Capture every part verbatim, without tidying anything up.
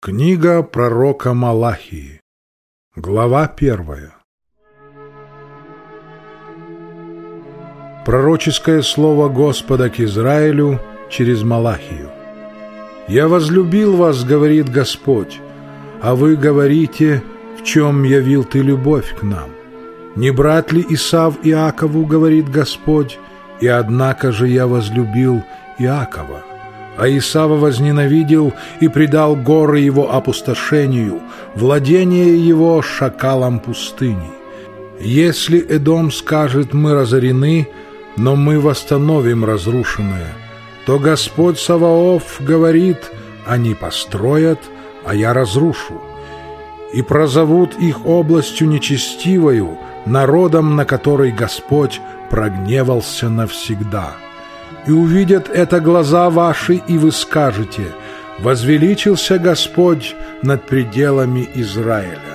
Книга пророка Малахии, глава первая. Пророческое слово Господа к Израилю через Малахию. «Я возлюбил вас, говорит Господь, а вы говорите, в чем явил ты любовь к нам? Не брат ли Исав Иакову, говорит Господь, и однако же я возлюбил Иакова? А Исава возненавидел и предал горы его опустошению, владение его шакалам пустыни. Если Эдом скажет: мы разорены, но мы восстановим разрушенное, то Господь Саваоф говорит: они построят, а я разрушу. И прозовут их областью нечестивою, народом, на который Господь прогневался навсегда. И увидят это глаза ваши, и вы скажете: возвеличился Господь над пределами Израиля.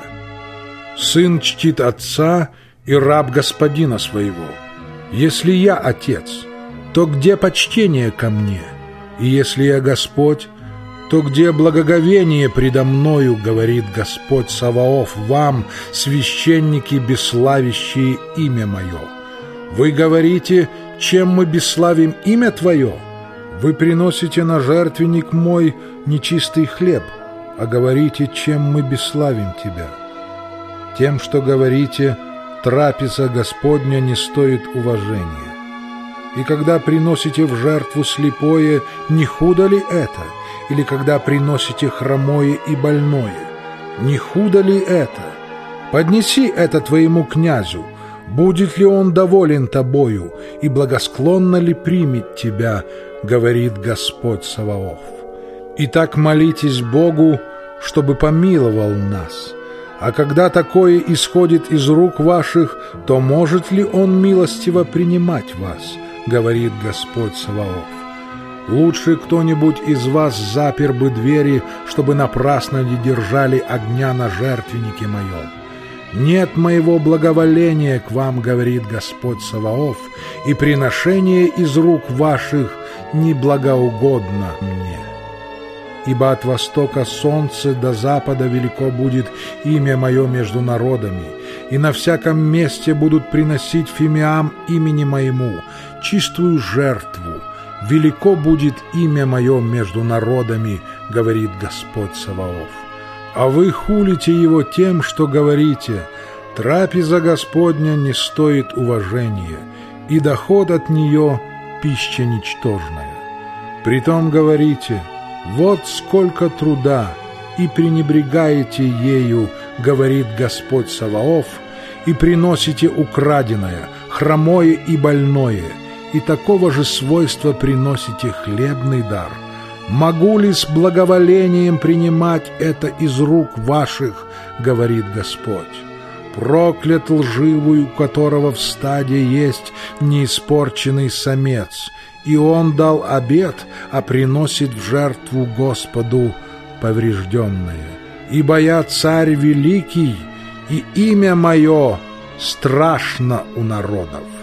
Сын чтит отца, и раб господина своего. Если я отец, то где почтение ко мне? И если я Господь, то где благоговение предо мною, говорит Господь Саваоф вам, священники, бесславящие имя мое? Вы говорите: чем мы бесславим имя Твое? Вы приносите на жертвенник мой нечистый хлеб, а говорите: чем мы бесславим Тебя? Тем, что говорите: трапеза Господня не стоит уважения. И когда приносите в жертву слепое, не худо ли это? Или когда приносите хромое и больное, не худо ли это? Поднеси это твоему князю. Будет ли он доволен тобою, и благосклонно ли примет тебя, говорит Господь Саваоф. Итак, молитесь Богу, чтобы помиловал нас. А когда такое исходит из рук ваших, то может ли он милостиво принимать вас, говорит Господь Саваоф. Лучше кто-нибудь из вас запер бы двери, чтобы напрасно не держали огня на жертвеннике моем. Нет моего благоволения к вам, говорит Господь Саваоф, и приношение из рук ваших не благоугодно мне. Ибо от востока солнца до запада велико будет имя мое между народами, и на всяком месте будут приносить фимиам имени моему, чистую жертву. Велико будет имя мое между народами, говорит Господь Саваоф. А вы хулите его тем, что говорите: трапеза Господня не стоит уважения, и доход от нее пища ничтожная. Притом говорите: вот сколько труда, и пренебрегаете ею, говорит Господь Саваоф, и приносите украденное, хромое и больное, и такого же свойства приносите хлебный дар. Могу ли с благоволением принимать это из рук ваших, говорит Господь? Проклят лживый, у которого в стаде есть неиспорченный самец, и он дал обет, а приносит в жертву Господу поврежденное. Ибо я царь великий, и имя мое страшно у народов.